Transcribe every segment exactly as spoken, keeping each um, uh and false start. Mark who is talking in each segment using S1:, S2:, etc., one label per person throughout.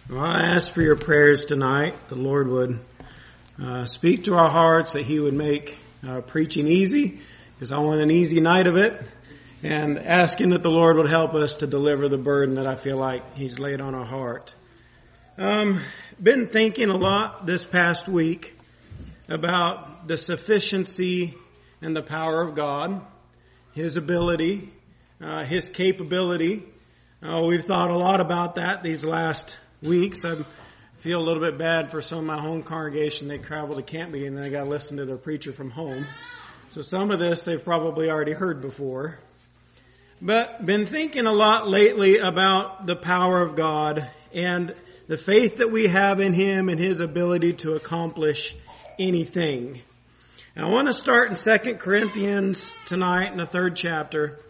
S1: Well, I ask for your prayers tonight. The Lord would uh, speak to our hearts, that He would make uh, preaching easy, because I want an easy night of it, and asking that the Lord would help us to deliver the burden that I feel like He's laid on our heart. Um, been thinking a lot this past week about the sufficiency and the power of God, His ability, uh, His capability. Uh, we've thought a lot about that these last weeks. I feel a little bit bad for some of my home congregation. They travel to camp meeting and then they got to listen to their preacher from home. So some of this they've probably already heard before. But been thinking a lot lately about the power of God and the faith that we have in Him and His ability to accomplish anything. And I want to start in Second Corinthians tonight in the third chapter.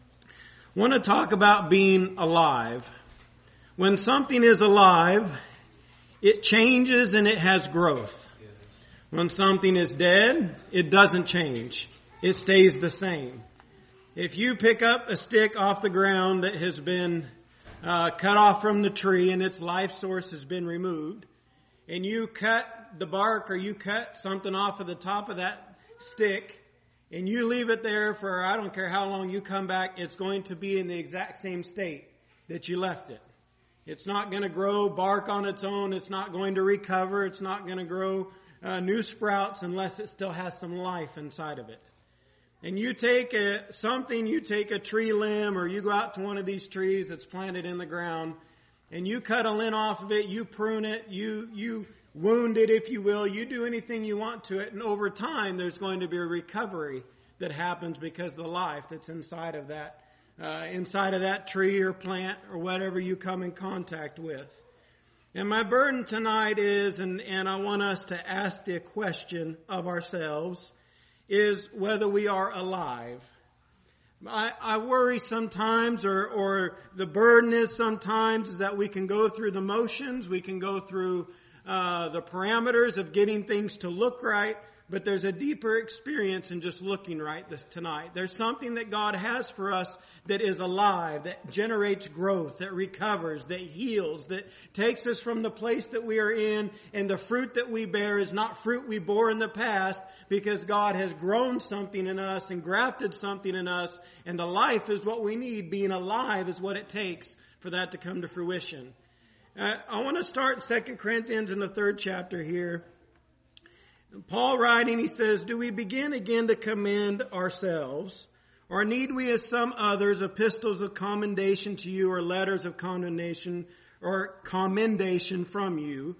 S1: I want to talk about being alive. When something is alive, it changes and it has growth. When something is dead, it doesn't change. It stays the same. If you pick up a stick off the ground that has been uh, cut off from the tree and its life source has been removed, and you cut the bark or you cut something off of the top of that stick, and you leave it there for I don't care how long, you come back, it's going to be in the exact same state that you left it. It's not going to grow bark on its own. It's not going to recover. It's not going to grow uh, new sprouts unless it still has some life inside of it. And you take a, something, you take a tree limb or you go out to one of these trees that's planted in the ground and you cut a limb off of it, you prune it, you, you wound it, if you will, you do anything you want to it. And over time, there's going to be a recovery that happens because of the life that's inside of that Uh, inside of that tree or plant or whatever you come in contact with. And my burden tonight is, and, and I want us to ask the question of ourselves, is whether we are alive. I, I worry sometimes, or, or the burden is sometimes, is that we can go through the motions, we can go through uh, the parameters of getting things to look right, but there's a deeper experience in just looking right this tonight. There's something that God has for us that is alive, that generates growth, that recovers, that heals, that takes us from the place that we are in, and the fruit that we bear is not fruit we bore in the past, because God has grown something in us and grafted something in us, and the life is what we need. Being alive is what it takes for that to come to fruition. Uh, I want to start in Second Corinthians in the third chapter here. Paul writing, he says, "Do we begin again to commend ourselves, or need we, as some others, epistles of commendation to you, or letters of condemnation or commendation from you?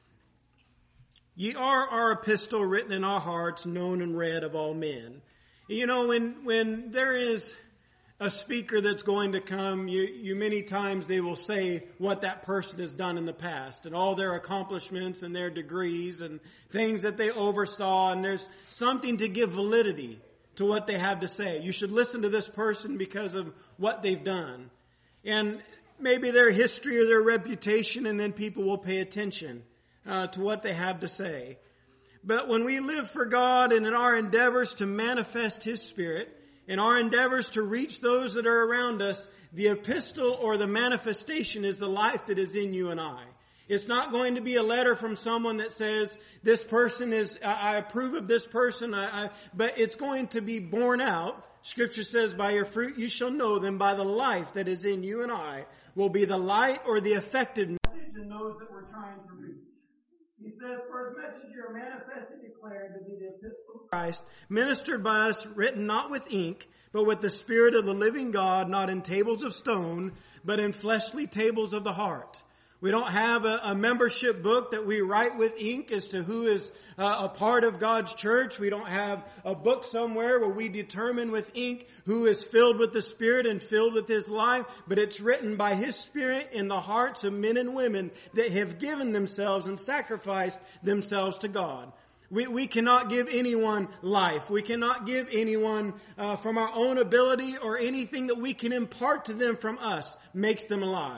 S1: Ye are our epistle, written in our hearts, known and read of all men." You know, when when there is a speaker that's going to come, you, you many times they will say what that person has done in the past and all their accomplishments and their degrees and things that they oversaw, and there's something to give validity to what they have to say. You should listen to this person because of what they've done. And maybe their history or their reputation, and then people will pay attention uh, to what they have to say. But when we live for God and in our endeavors to manifest His Spirit, in our endeavors to reach those that are around us, the epistle or the manifestation is the life that is in you and I. It's not going to be a letter from someone that says, this person is, I approve of this person, I, I, but it's going to be borne out. Scripture says, by your fruit you shall know them. By the life that is in you and I will be the light or the effective message in those that we're trying to reach. He says, "For as much as you are manifestly declared to be the epistle of Christ, ministered by us, written not with ink, but with the Spirit of the living God, not in tables of stone, but in fleshly tables of the heart." We don't have a, a membership book that we write with ink as to who is uh, a part of God's church. We don't have a book somewhere where we determine with ink who is filled with the Spirit and filled with His life. But it's written by His Spirit in the hearts of men and women that have given themselves and sacrificed themselves to God. We, we cannot give anyone life. We cannot give anyone uh, from our own ability, or anything that we can impart to them from us makes them alive.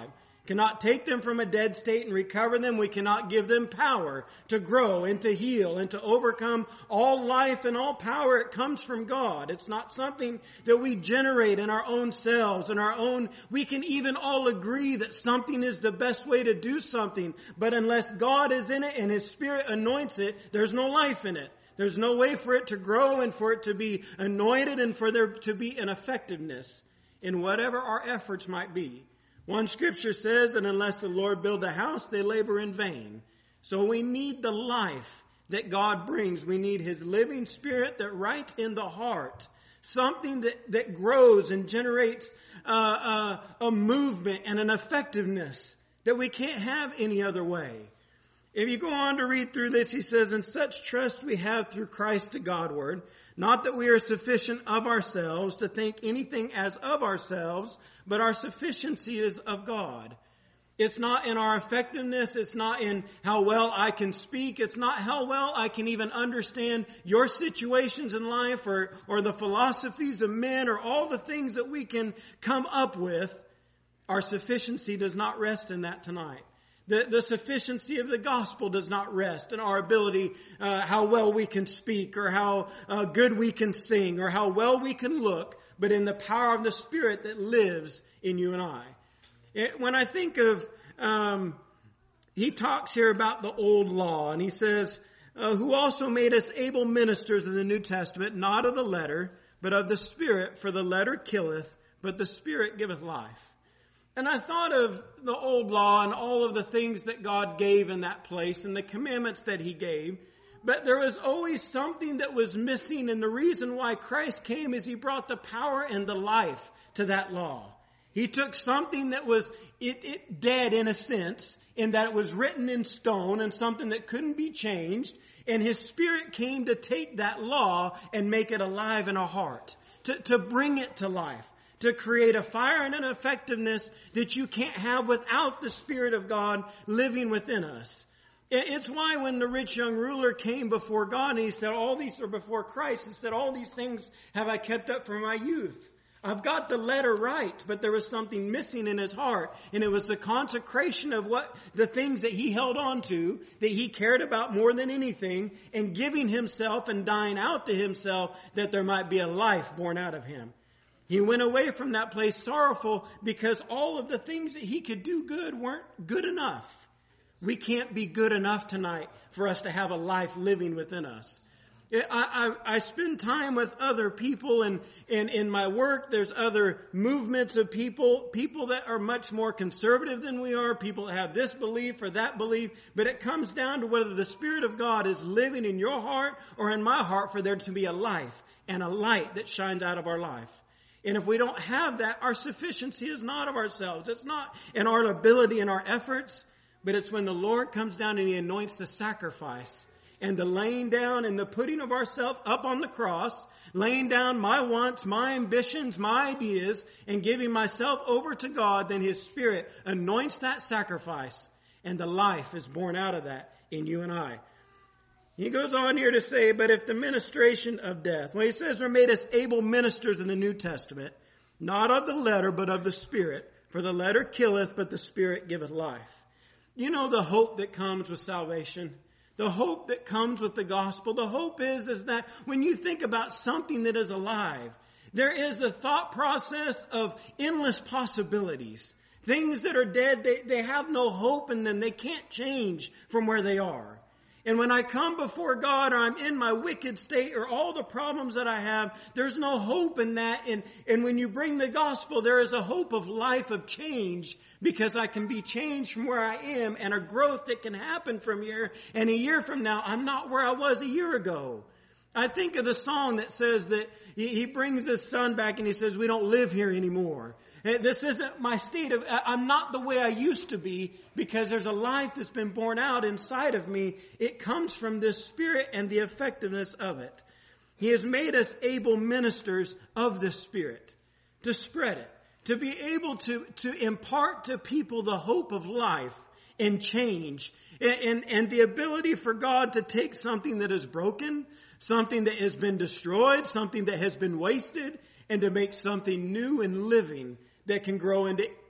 S1: cannot take them from a dead state and recover them. We cannot give them power to grow and to heal and to overcome. All life and all power, it comes from God. It's not something that we generate in our own selves and our own. We can even all agree that something is the best way to do something, but unless God is in it and His Spirit anoints it, there's no life in it. There's no way for it to grow and for it to be anointed and for there to be an effectiveness in whatever our efforts might be. One scripture says that unless the Lord build a house, they labor in vain. So we need the life that God brings. We need His living Spirit that writes in the heart. Something that, that grows and generates uh, uh, a movement and an effectiveness that we can't have any other way. If you go on to read through this, he says, "In such trust we have through Christ to Godward, not that we are sufficient of ourselves to think anything as of ourselves, but our sufficiency is of God." It's not in our effectiveness. It's not in how well I can speak. It's not how well I can even understand your situations in life or, or the philosophies of men or all the things that we can come up with. Our sufficiency does not rest in that tonight. The, the sufficiency of the gospel does not rest in our ability, uh, how well we can speak or how uh, good we can sing or how well we can look, but in the power of the Spirit that lives in you and I. It, when I think of, um, he talks here about the old law, and he says, uh, who also made us able ministers of the New Testament, not of the letter, but of the Spirit, for the letter killeth, but the Spirit giveth life. And I thought of the old law and all of the things that God gave in that place and the commandments that He gave. But there was always something that was missing, and the reason why Christ came is He brought the power and the life to that law. He took something that was it, it dead in a sense, in that it was written in stone and something that couldn't be changed, and His Spirit came to take that law and make it alive in our heart, to, to bring it to life. To create a fire and an effectiveness that you can't have without the Spirit of God living within us. It's why when the rich young ruler came before God and he said, all these are before Christ, he said, all these things have I kept up from my youth. I've got the letter right, but there was something missing in his heart, and it was the consecration of what the things that he held on to, that he cared about more than anything, and giving himself and dying out to himself that there might be a life born out of him. He went away from that place sorrowful because all of the things that he could do good weren't good enough. We can't be good enough tonight for us to have a life living within us. I, I, I spend time with other people, and, and in my work there's other movements of people, people that are much more conservative than we are, people that have this belief or that belief, but it comes down to whether the Spirit of God is living in your heart or in my heart for there to be a life and a light that shines out of our life. And if we don't have that, our sufficiency is not of ourselves. It's not in our ability and our efforts, but it's when the Lord comes down and He anoints the sacrifice and the laying down and the putting of ourselves up on the cross, laying down my wants, my ambitions, my ideas, and giving myself over to God, then His Spirit anoints that sacrifice, and the life is born out of that in you and I. He goes on here to say, but if the ministration of death, when he says we're made us able ministers in the New Testament, not of the letter, but of the Spirit, for the letter killeth, but the Spirit giveth life. You know the hope that comes with salvation, the hope that comes with the gospel. The hope is, is that when you think about something that is alive, there is a thought process of endless possibilities. Things that are dead, they, they have no hope in them. They can't change from where they are. And when I come before God, or I'm in my wicked state, or all the problems that I have, there's no hope in that. And, and when you bring the gospel, there is a hope of life, of change, because I can be changed from where I am, and a growth that can happen from here. And a year from now, I'm not where I was a year ago. I think of the song that says that he, he brings his son back and he says, we don't live here anymore. This isn't my state of, I'm not the way I used to be, because there's a life that's been born out inside of me. It comes from this Spirit and the effectiveness of it. He has made us able ministers of the Spirit to spread it, to be able to, to impart to people the hope of life and change, and, and, and the ability for God to take something that is broken, something that has been destroyed, something that has been wasted, and to make something new and living that can grow into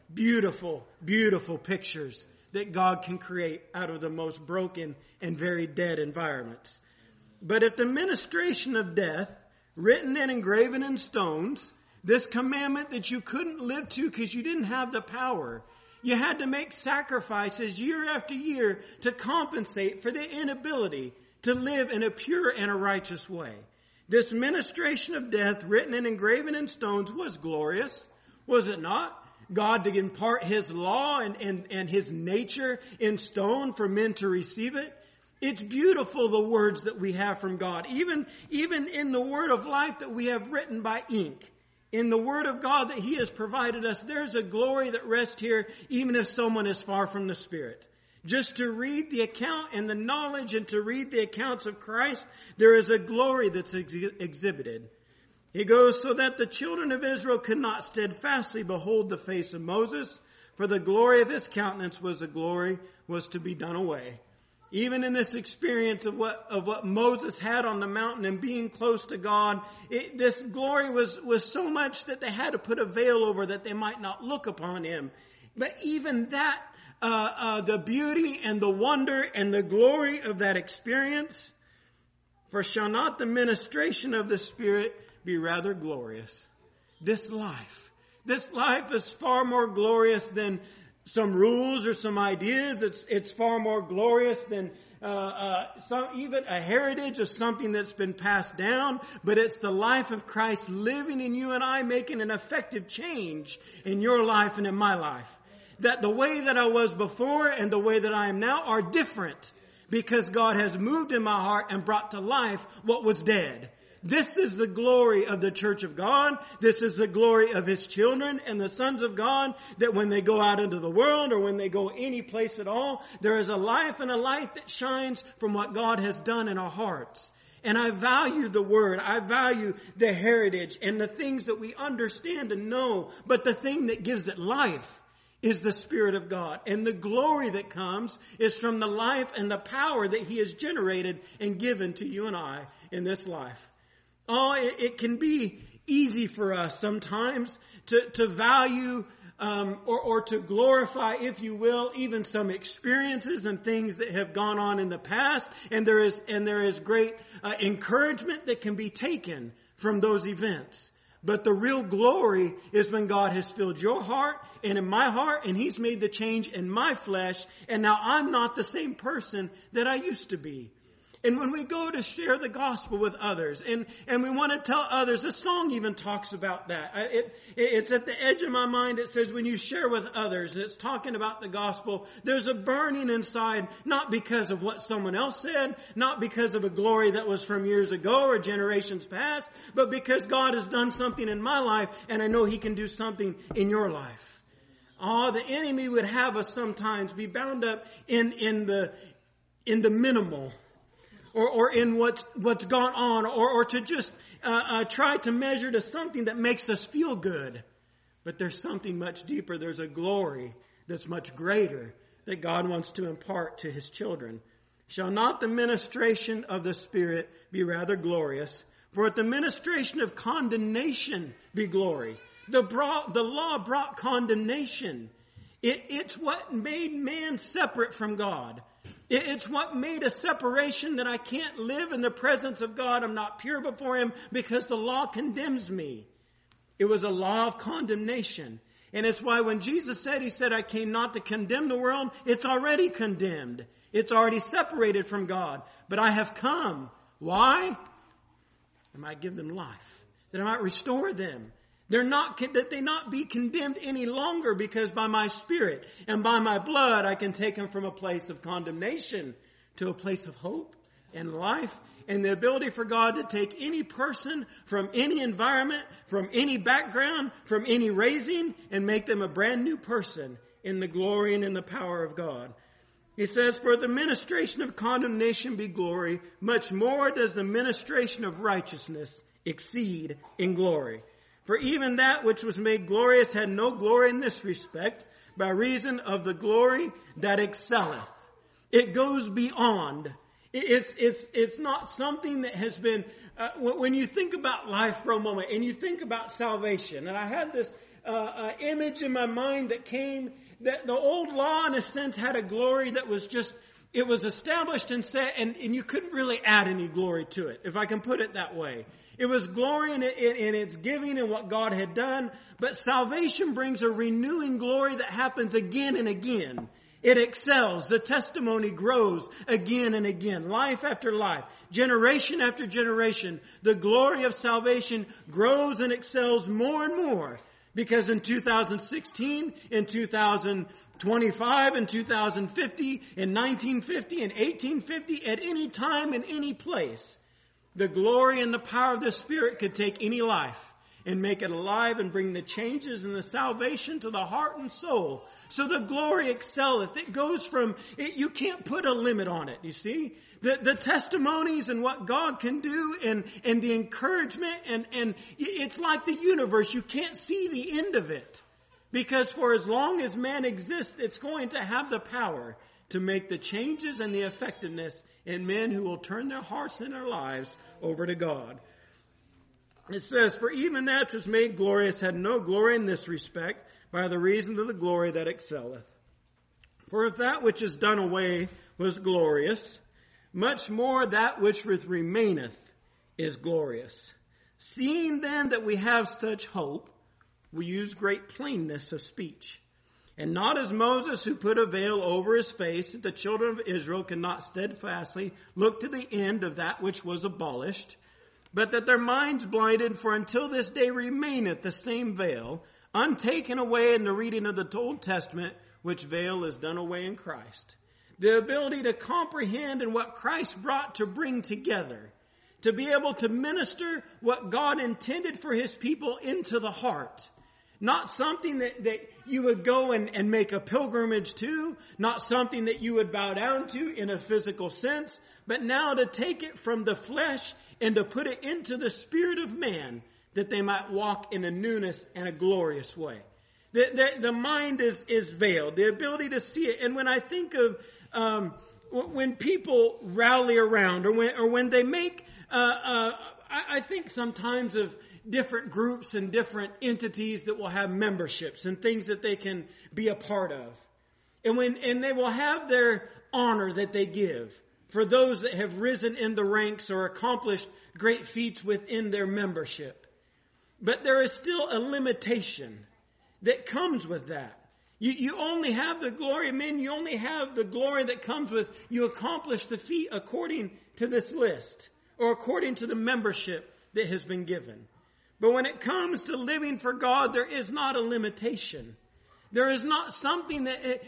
S1: Beautiful, beautiful pictures that God can create out of the most broken and very dead environments. But if the ministration of death, written and engraven in stones, this commandment that you couldn't live to because you didn't have the power, you had to make sacrifices year after year to compensate for the inability to live in a pure and a righteous way. This ministration of death, written and engraven in stones, was glorious, was it not? God to impart His law and, and, and His nature in stone for men to receive it. It's beautiful, the words that we have from God. Even, even in the word of life that we have written by ink. In the Word of God that He has provided us, there's a glory that rests here, even if someone is far from the Spirit. Just to read the account and the knowledge and to read the accounts of Christ, there is a glory that's ex- exhibited. He goes, so that the children of Israel could not steadfastly behold the face of Moses, for the glory of his countenance was the glory was to be done away. Even in this experience of what, of what Moses had on the mountain and being close to God, it, this glory was, was so much that they had to put a veil over that they might not look upon him. But even that, uh, uh, the beauty and the wonder and the glory of that experience, for shall not the ministration of the Spirit be rather glorious? This life, this life is far more glorious than some rules or some ideas. It's it's far more glorious than uh, uh, some even a heritage of something that's been passed down. But it's the life of Christ living in you and I, making an effective change in your life and in my life. That the way that I was before and the way that I am now are different, because God has moved in my heart and brought to life what was dead. This is the glory of the church of God. This is the glory of His children and the sons of God, that when they go out into the world or when they go any place at all, there is a life and a light that shines from what God has done in our hearts. And I value the Word. I value the heritage and the things that we understand and know. But the thing that gives it life is the Spirit of God. And the glory that comes is from the life and the power that He has generated and given to you and I in this life. Oh, it, it can be easy for us sometimes to, to value um, or, or to glorify, if you will, even some experiences and things that have gone on in the past. And there is and there is great uh, encouragement that can be taken from those events. But the real glory is when God has filled your heart and in my heart, and He's made the change in my flesh, and now I'm not the same person that I used to be. And when we go to share the gospel with others, and, and we want to tell others, the song even talks about that. It, it, it's at the edge of my mind. It says when you share with others, and it's talking about the gospel, there's a burning inside, not because of what someone else said, not because of a glory that was from years ago or generations past, but because God has done something in my life, and I know He can do something in your life. Oh, the enemy would have us sometimes be bound up in, in the, in the minimal. Or, or in what's, what's gone on, or, or to just, uh, uh, try to measure to something that makes us feel good. But there's something much deeper. There's a glory that's much greater that God wants to impart to His children. Shall not the ministration of the Spirit be rather glorious? For if the ministration of condemnation be glory. The, brought, the law brought condemnation. It, it's what made man separate from God. It, it's what made a separation that I can't live in the presence of God. I'm not pure before Him because the law condemns me. It was a law of condemnation. And it's why when Jesus said, He said, I came not to condemn the world. It's already condemned. It's already separated from God. But I have come. Why? I might give them life. That I might restore them. They're not, that they not be condemned any longer, because by my Spirit and by my blood I can take them from a place of condemnation to a place of hope and life, and the ability for God to take any person from any environment, from any background, from any raising, and make them a brand new person in the glory and in the power of God. He says, for the ministration of condemnation be glory, much more does the ministration of righteousness exceed in glory. For even that which was made glorious had no glory in this respect, by reason of the glory that excelleth. It goes beyond. It's, it's, it's not something that has been, uh, when you think about life for a moment and you think about salvation, and I had this, uh, uh, image in my mind that came, that the old law in a sense had a glory that was just, it was established and set, and, and you couldn't really add any glory to it, if I can put it that way. It was glory in, in, in its giving and what God had done, but salvation brings a renewing glory that happens again and again. It excels. The testimony grows again and again, life after life, generation after generation. The glory of salvation grows and excels more and more. Because in two thousand sixteen, in two thousand twenty-five, in two thousand fifty, in nineteen fifty, in eighteen fifty, at any time, in any place, the glory and the power of the Spirit could take any life and make it alive and bring the changes and the salvation to the heart and soul. So the glory excelleth. It goes from, it, you can't put a limit on it, you see. The, the testimonies and what God can do and, and the encouragement and, and it's like the universe. You can't see the end of it. Because for as long as man exists, it's going to have the power to make the changes and the effectiveness in men who will turn their hearts and their lives over to God. It says, for even that which was made glorious had no glory in this respect, by the reason of the glory that excelleth. For if that which is done away was glorious, much more that which remaineth is glorious. Seeing then that we have such hope, we use great plainness of speech. And not as Moses, who put a veil over his face, that the children of Israel could not steadfastly look to the end of that which was abolished, but that their minds blinded, for until this day remaineth the same veil, untaken away in the reading of the Old Testament, which veil is done away in Christ. The ability to comprehend and what Christ brought to bring together, to be able to minister what God intended for his people into the heart. Not something that, that you would go and, and make a pilgrimage to, not something that you would bow down to in a physical sense, but now to take it from the flesh and to put it into the spirit of man, that they might walk in a newness and a glorious way. The, the, the mind is, is veiled, the ability to see it. And when I think of um, when people rally around, or when, or when they make, uh, uh, I, I think sometimes of different groups and different entities that will have memberships and things that they can be a part of. And when, and they will have their honor that they give for those that have risen in the ranks or accomplished great feats within their membership. But there is still a limitation that comes with that. You, you only have the glory, men, you only have the glory that comes with you accomplish the feat according to this list or according to the membership that has been given. But when it comes to living for God, there is not a limitation. There is not something that it,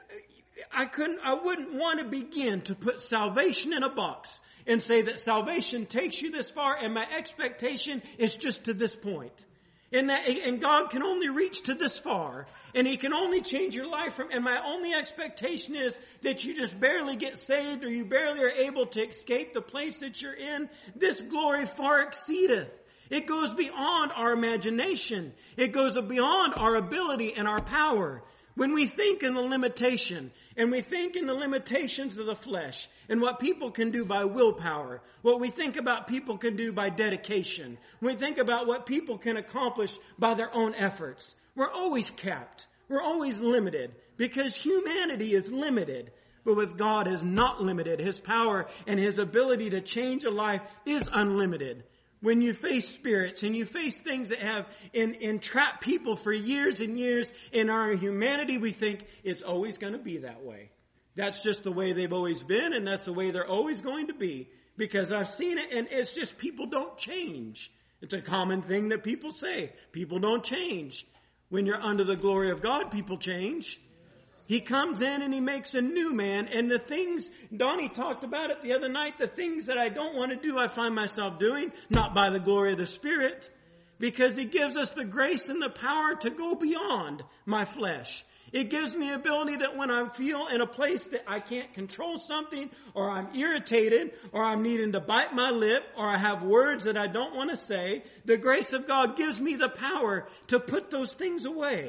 S1: I couldn't, I wouldn't want to begin to put salvation in a box and say that salvation takes you this far and my expectation is just to this point. And that, and God can only reach to this far and he can only change your life from, and my only expectation is that you just barely get saved or you barely are able to escape the place that you're in. This glory far exceedeth. It goes beyond our imagination. It goes beyond our ability and our power. When we think in the limitation, and we think in the limitations of the flesh, and what people can do by willpower, what we think about people can do by dedication, when we think about what people can accomplish by their own efforts, we're always capped. We're always limited, because humanity is limited. But with God is not limited. His power and his ability to change a life is unlimited. When you face spirits and you face things that have en- entrapped people for years and years in our humanity, we think it's always going to be that way. That's just the way they've always been, and that's the way they're always going to be. Because I've seen it, and it's just people don't change. It's a common thing that people say. People don't change. When you're under the glory of God, people change. He comes in and he makes a new man. And the things, Donnie talked about it the other night, the things that I don't want to do, I find myself doing, not by the glory of the Spirit, because he gives us the grace and the power to go beyond my flesh. It gives me ability that when I feel in a place that I can't control something, or I'm irritated, or I'm needing to bite my lip, or I have words that I don't want to say, the grace of God gives me the power to put those things away,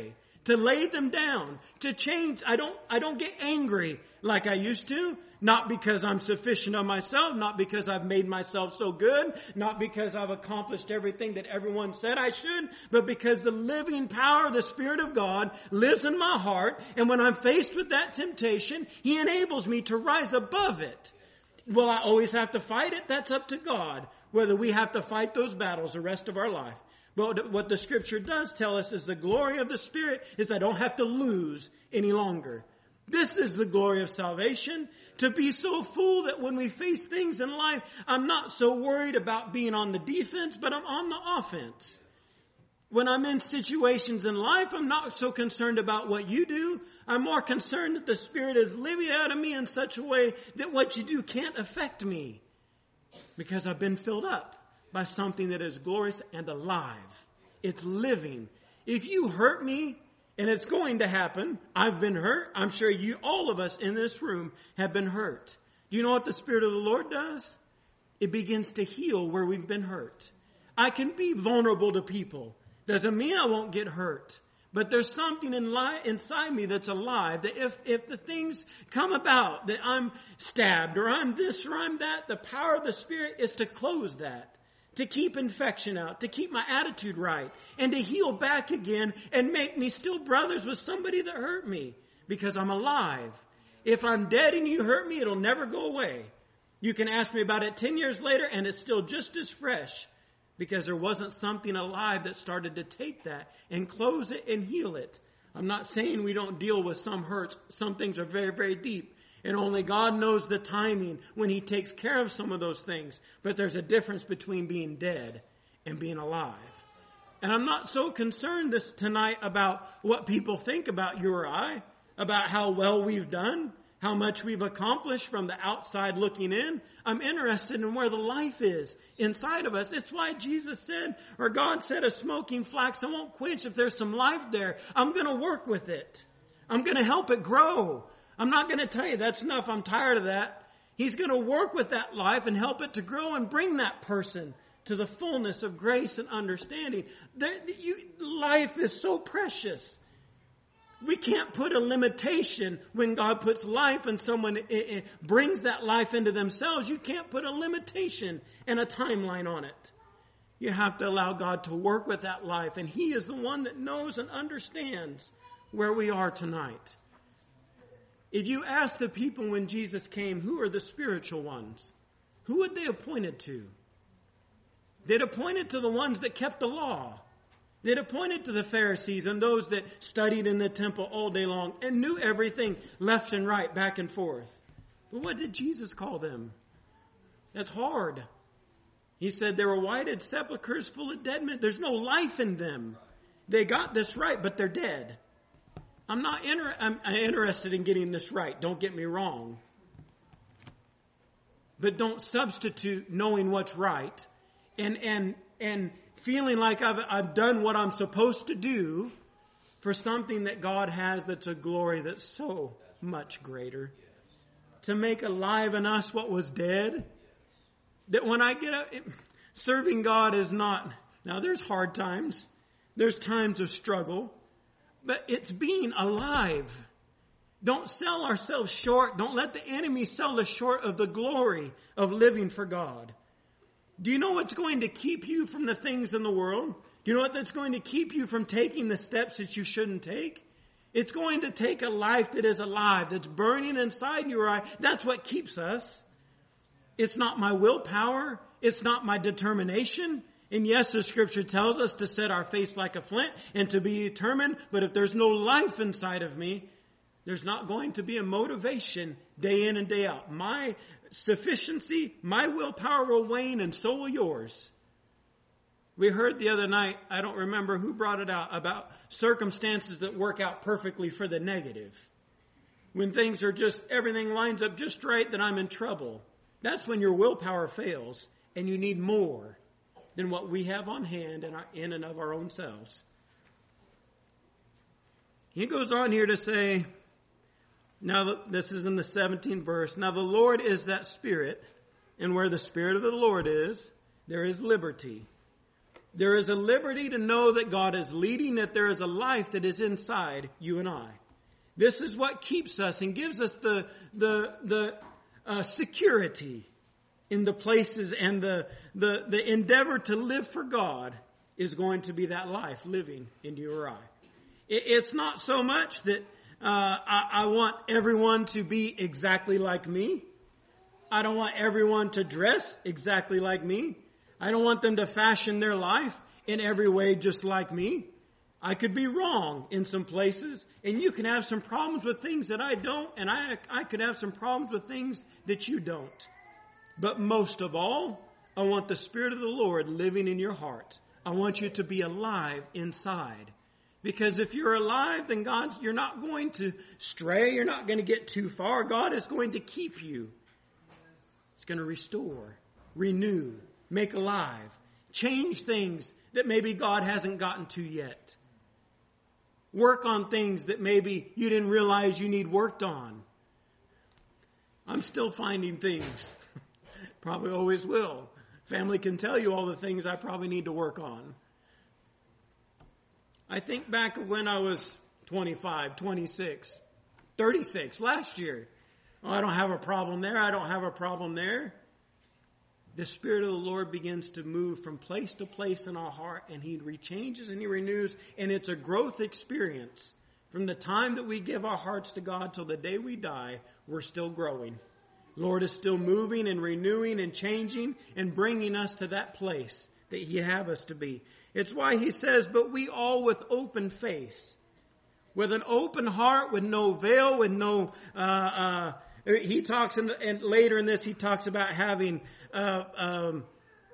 S1: to lay them down, to change. I don't, I don't get angry like I used to, not because I'm sufficient of myself, not because I've made myself so good, not because I've accomplished everything that everyone said I should, but because the living power of the Spirit of God lives in my heart, and when I'm faced with that temptation, He enables me to rise above it. Will I always have to fight it? That's up to God, whether we have to fight those battles the rest of our life. But what the Scripture does tell us is the glory of the Spirit is I don't have to lose any longer. This is the glory of salvation, to be so full that when we face things in life, I'm not so worried about being on the defense, but I'm on the offense. When I'm in situations in life, I'm not so concerned about what you do. I'm more concerned that the Spirit is living out of me in such a way that what you do can't affect me, because I've been filled up by something that is glorious and alive. It's living. If you hurt me, and it's going to happen, I've been hurt. I'm sure you, all of us in this room, have been hurt. Do you know what the Spirit of the Lord does? It begins to heal where we've been hurt. I can be vulnerable to people. Doesn't mean I won't get hurt. But there's something in li- inside me that's alive, that if, if the things come about, that I'm stabbed, or I'm this, or I'm that, the power of the Spirit is to close that. To keep infection out, to keep my attitude right, and to heal back again and make me still brothers with somebody that hurt me, because I'm alive. If I'm dead and you hurt me, it'll never go away. You can ask me about it ten years later and it's still just as fresh, because there wasn't something alive that started to take that and close it and heal it. I'm not saying we don't deal with some hurts. Some things are very, very deep. And only God knows the timing when He takes care of some of those things. But there's a difference between being dead and being alive. And I'm not so concerned this tonight about what people think about you or I, about how well we've done, how much we've accomplished from the outside looking in. I'm interested in where the life is inside of us. It's why Jesus said, or God said, a smoking flax I won't quench. If there's some life there, I'm going to work with it. I'm going to help it grow. I'm not going to tell you that's enough. I'm tired of that. He's going to work with that life and help it to grow and bring that person to the fullness of grace and understanding. There, you, life is so precious. We can't put a limitation when God puts life and someone it, it brings that life into themselves. You can't put a limitation and a timeline on it. You have to allow God to work with that life, and He is the one that knows and understands where we are tonight. If you ask the people when Jesus came, who are the spiritual ones? Who would they have pointed to? They'd have pointed to the ones that kept the law. They'd have pointed to the Pharisees and those that studied in the temple all day long and knew everything left and right, back and forth. But what did Jesus call them? That's hard. He said they were whited sepulchres full of dead men. There's no life in them. They got this right, but they're dead. I'm not inter- I'm interested in getting this right. Don't get me wrong. But don't substitute knowing what's right and and and feeling like I've I've done what I'm supposed to do for something that God has that's a glory that's so much greater. To make alive in us what was dead. That when I get up, it, serving God is not, now there's hard times. There's times of struggle. But it's being alive. Don't sell ourselves short. Don't let the enemy sell us short of the glory of living for God. Do you know what's going to keep you from the things in the world? Do you know what that's going to keep you from taking the steps that you shouldn't take? It's going to take a life that is alive, that's burning inside you or I. That's what keeps us. It's not my willpower. It's not my determination. And yes, the Scripture tells us to set our face like a flint and to be determined. But if there's no life inside of me, there's not going to be a motivation day in and day out. My sufficiency, my willpower will wane, and so will yours. We heard the other night, I don't remember who brought it out, about circumstances that work out perfectly for the negative. When things are just, everything lines up just right, then I'm in trouble. That's when your willpower fails and you need more than what we have on hand in, our, in and of our own selves. He goes on here to say, now this is in the seventeenth verse, now the Lord is that Spirit, and where the Spirit of the Lord is, there is liberty. There is a liberty to know that God is leading, that there is a life that is inside you and I. This is what keeps us and gives us the, the, the uh, security in the places, and the, the, the endeavor to live for God is going to be that life living in you or I. It, it's not so much that uh, I, I want everyone to be exactly like me. I don't want everyone to dress exactly like me. I don't want them to fashion their life in every way just like me. I could be wrong in some places, and you can have some problems with things that I don't, and I, I could have some problems with things that you don't. But most of all, I want the Spirit of the Lord living in your heart. I want you to be alive inside. Because if you're alive, then God's, you're not going to stray. You're not going to get too far. God is going to keep you. It's going to restore, renew, make alive, change things that maybe God hasn't gotten to yet. Work on things that maybe you didn't realize you need worked on. I'm still finding things. Probably always will. Family can tell you all the things I probably need to work on. I think back of when I was twenty-five, twenty-six, thirty-six last year. Oh, I don't have a problem there. I don't have a problem there. The Spirit of the Lord begins to move from place to place in our heart, and He rechanges and He renews, and it's a growth experience. From the time that we give our hearts to God till the day we die, we're still growing. Lord is still moving and renewing and changing and bringing us to that place that He'd have us to be. It's why He says, but we all with open face, with an open heart, with no veil, with no, uh, uh, he talks, in, and later in this, he talks about having, uh, um,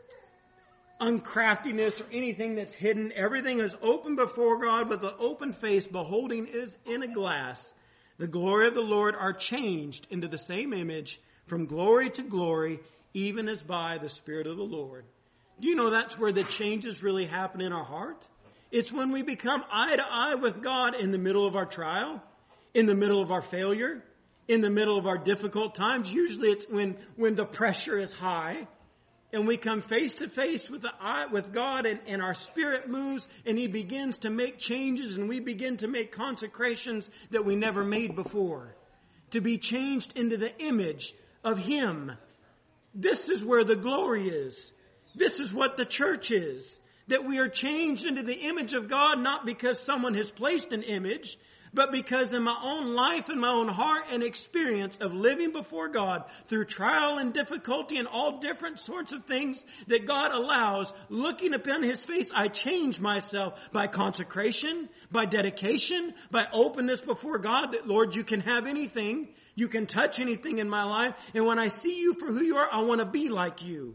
S1: uncraftiness or anything that's hidden. Everything is open before God with an open face, beholding is in a glass. The glory of the Lord are changed into the same image from glory to glory, even as by the Spirit of the Lord. Do you know that's where the changes really happen in our heart? It's when we become eye to eye with God in the middle of our trial, in the middle of our failure, in the middle of our difficult times. Usually it's when, when the pressure is high and we come face to face with the eye, with God, and, and our spirit moves and He begins to make changes, and we begin to make consecrations that we never made before. To be changed into the image of Him. This is where the glory is. This is what the church is. That we are changed into the image of God, not because someone has placed an image, but because in my own life and my own heart and experience of living before God through trial and difficulty and all different sorts of things that God allows, looking upon His face, I change myself by consecration, by dedication, by openness before God, that Lord, you can have anything, you can touch anything in my life, and when I see you for who you are, I want to be like you.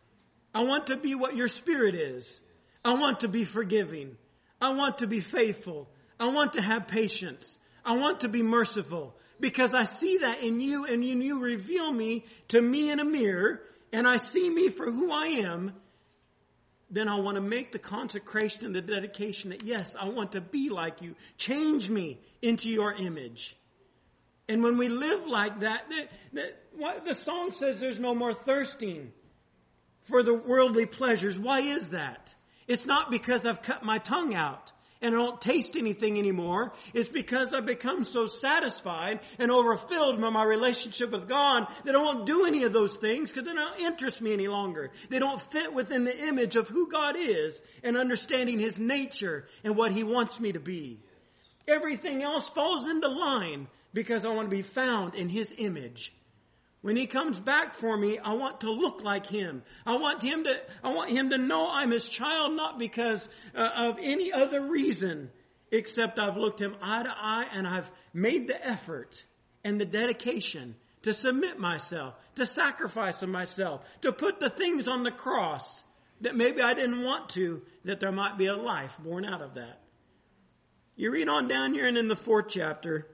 S1: I want to be what your Spirit is. I want to be forgiving. I want to be faithful. I want to have patience. I want to be merciful, because I see that in you, and you, you reveal me to me in a mirror, and I see me for who I am. Then I want to make the consecration and the dedication that, yes, I want to be like you. Change me into your image. And when we live like that, the, the, what the song says, there's no more thirsting for the worldly pleasures. Why is that? It's not because I've cut my tongue out and I don't taste anything anymore. It's because I've become so satisfied and overfilled by my relationship with God that I won't do any of those things because they don't interest me any longer. They don't fit within the image of who God is and understanding His nature and what He wants me to be. Everything else falls into line because I want to be found in His image. When He comes back for me, I want to look like Him. I want Him to, I want Him to know I'm His child, not because uh, of any other reason, except I've looked Him eye to eye and I've made the effort and the dedication to submit myself, to sacrifice of myself, to put the things on the cross that maybe I didn't want to, that there might be a life born out of that. You read on down here and in the fourth chapter,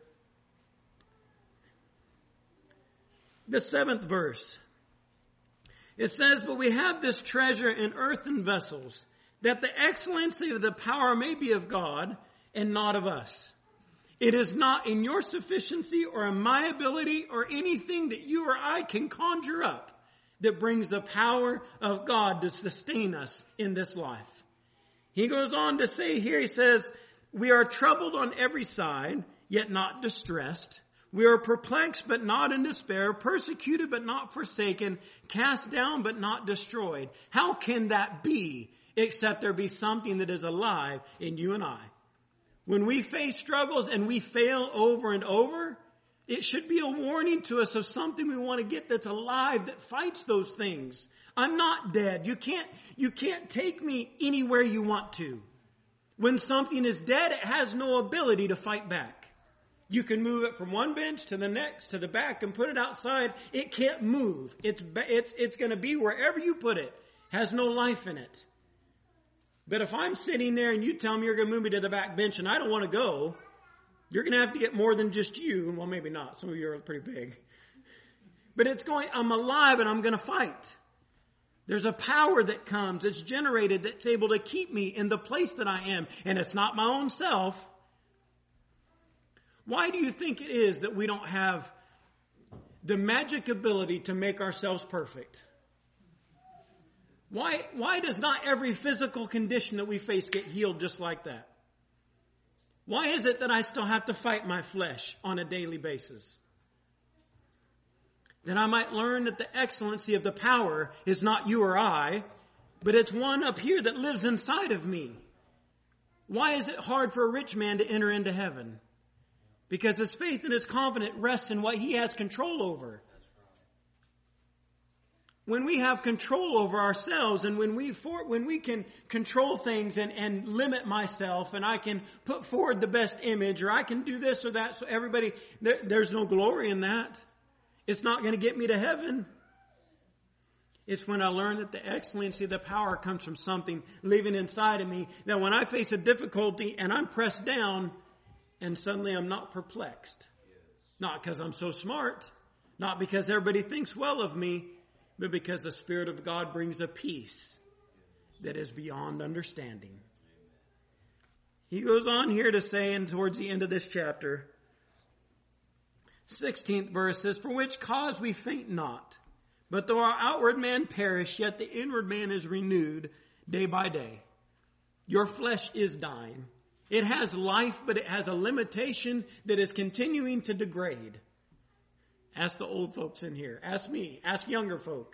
S1: the seventh verse, it says, but we have this treasure in earthen vessels, that the excellency of the power may be of God and not of us. It is not in your sufficiency or in my ability or anything that you or I can conjure up that brings the power of God to sustain us in this life. He goes on to say here, he says, we are troubled on every side, yet not distressed. We are perplexed, but not in despair, persecuted, but not forsaken, cast down, but not destroyed. How can that be, except there be something that is alive in you and I? When we face struggles and we fail over and over, it should be a warning to us of something we want to get that's alive, that fights those things. I'm not dead. You can't, you can't take me anywhere you want to. When something is dead, it has no ability to fight back. You can move it from one bench to the next, to the back, and put it outside. It can't move. It's, it's, it's going to be wherever you put it. Has no life in it. But if I'm sitting there and you tell me you're going to move me to the back bench and I don't want to go, you're going to have to get more than just you. Well, maybe not. Some of you are pretty big. But it's going, I'm alive and I'm going to fight. There's a power that comes, that's generated, that's able to keep me in the place that I am. And it's not my own self. Why do you think it is that we don't have the magic ability to make ourselves perfect? Why, why does not every physical condition that we face get healed just like that? Why is it that I still have to fight my flesh on a daily basis? That I might learn that the excellency of the power is not you or I, but it's one up here that lives inside of me. Why is it hard for a rich man to enter into heaven? Because his faith and his confidence rests in what he has control over. When we have control over ourselves and when we for, when we can control things and, and limit myself and I can put forward the best image or I can do this or that so everybody, there, there's no glory in that. It's not going to get me to heaven. It's when I learn that the excellency of the power comes from something living inside of me, that when I face a difficulty and I'm pressed down and suddenly I'm not perplexed. Not because I'm so smart, not because everybody thinks well of me, but because the Spirit of God brings a peace that is beyond understanding. He goes on here to say, and towards the end of this chapter, sixteenth verse says, for which cause we faint not, but though our outward man perish, yet the inward man is renewed day by day. Your flesh is dying. It has life, but it has a limitation that is continuing to degrade. Ask the old folks in here. Ask me. Ask younger folk.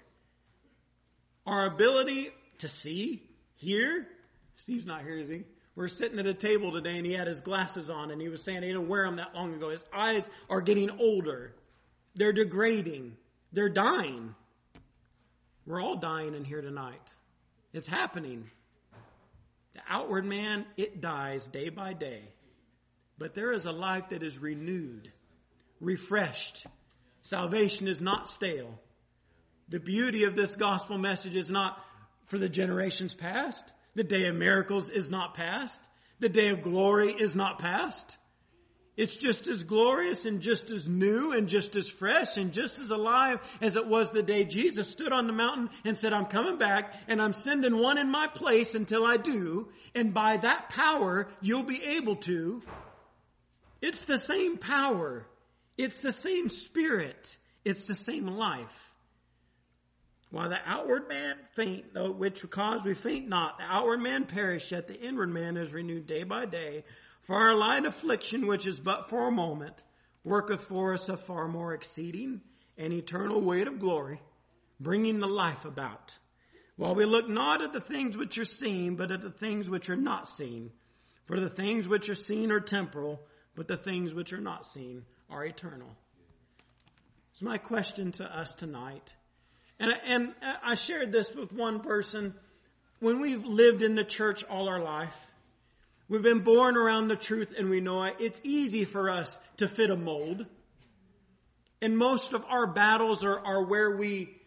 S1: Our ability to see, hear. Steve's not here, is he? We're sitting at a table today and he had his glasses on and he was saying he didn't wear them that long ago. His eyes are getting older. They're degrading. They're dying. We're all dying in here tonight. It's happening. The outward man, it dies day by day. But there is a life that is renewed, refreshed. Salvation is not stale. The beauty of this gospel message is not for the generations past. The day of miracles is not past. The day of glory is not past. It's just as glorious and just as new and just as fresh and just as alive as it was the day Jesus stood on the mountain and said, I'm coming back and I'm sending one in my place until I do. And by that power, you'll be able to. It's the same power. It's the same spirit. It's the same life. While the outward man faint, though which cause we faint not, the outward man perish, yet the inward man is renewed day by day. For our light affliction, which is but for a moment, worketh for us a far more exceeding and eternal weight of glory, bringing the life about. While we look not at the things which are seen, but at the things which are not seen. For the things which are seen are temporal, but the things which are not seen are eternal. It's my question to us tonight. And, and I shared this with one person. When we've lived in the church all our life, we've been born around the truth and we know it. It's easy for us to fit a mold. And most of our battles are, are where we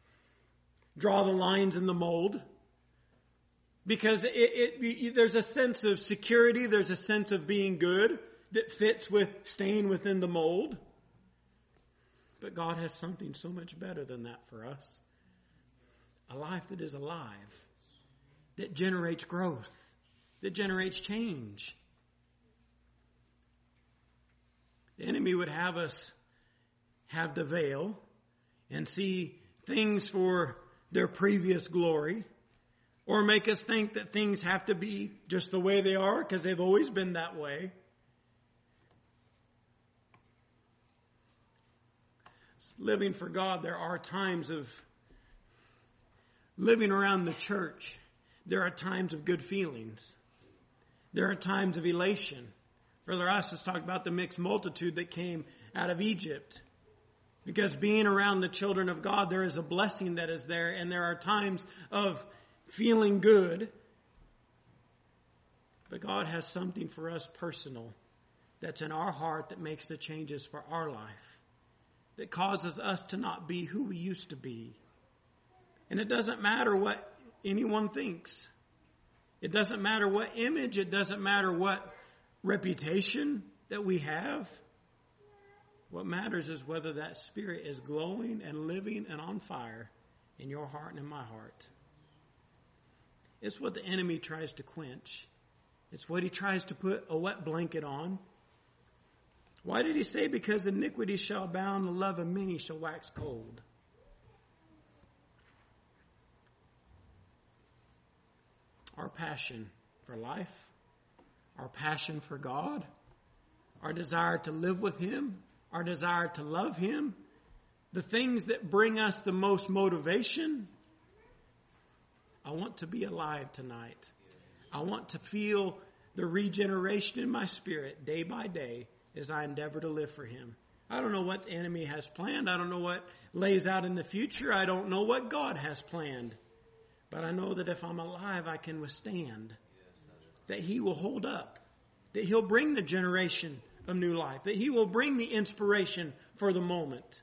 S1: draw the lines in the mold. Because it, it, it, there's a sense of security, there's a sense of being good that fits with staying within the mold. But God has something so much better than that for us. A life that is alive, that generates growth, that generates change. The enemy would have us have the veil and see things for their previous glory, or make us think that things have to be just the way they are because they've always been that way. Living for God, there are times of living around the church. There are times of good feelings. There are times of elation. Brother Assis talked about the mixed multitude that came out of Egypt. Because being around the children of God, there is a blessing that is there, and there are times of feeling good. But God has something for us personal that's in our heart that makes the changes for our life, that causes us to not be who we used to be. And it doesn't matter what anyone thinks. It doesn't matter what image, it doesn't matter what reputation that we have. What matters is whether that spirit is glowing and living and on fire in your heart and in my heart. It's what the enemy tries to quench. It's what he tries to put a wet blanket on. Why did he say, because iniquity shall abound, the love of many shall wax cold? Our passion for life, our passion for God, our desire to live with Him, our desire to love Him, the things that bring us the most motivation. I want to be alive tonight. I want to feel the regeneration in my spirit day by day as I endeavor to live for Him. I don't know what the enemy has planned. I don't know what lays out in the future. I don't know what God has planned. But I know that if I'm alive, I can withstand. That He will hold up. That He'll bring the generation of new life. That He will bring the inspiration for the moment.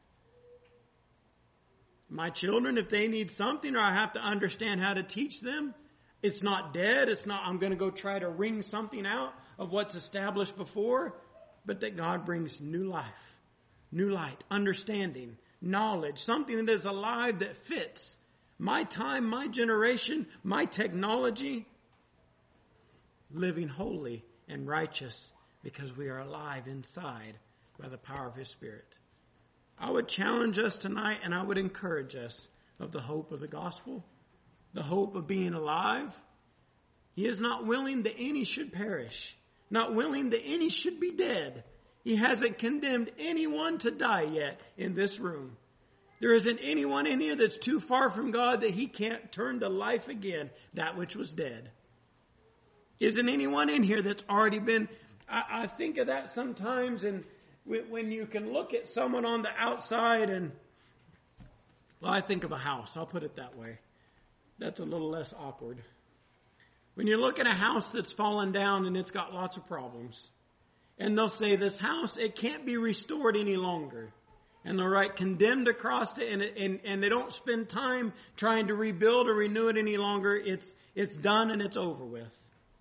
S1: My children, if they need something or I have to understand how to teach them, it's not dead. It's not, I'm going to go try to wring something out of what's established before. But that God brings new life, new light, understanding, knowledge, something that is alive that fits my time, my generation, my technology, living holy and righteous because we are alive inside by the power of His Spirit. I would challenge us tonight and I would encourage us of the hope of the gospel, the hope of being alive. He is not willing that any should perish, not willing that any should be dead. He hasn't condemned anyone to die yet in this room. There isn't anyone in here that's too far from God that He can't turn to life again, that which was dead. Isn't anyone in here that's already been, I, I think of that sometimes, and when you can look at someone on the outside and, well, I think of a house, I'll put it that way. That's a little less awkward. When you look at a house that's fallen down and it's got lots of problems, and they'll say this house, it can't be restored any longer. And they'll write condemned across it, and, and, and they don't spend time trying to rebuild or renew it any longer. It's, it's done and it's over with.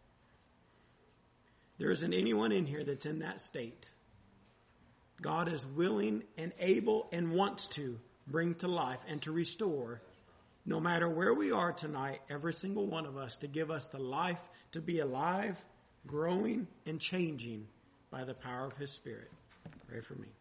S1: There isn't anyone in here that's in that state. God is willing and able and wants to bring to life and to restore, no matter where we are tonight, every single one of us, to give us the life to be alive, growing, and changing by the power of His Spirit. Pray for me.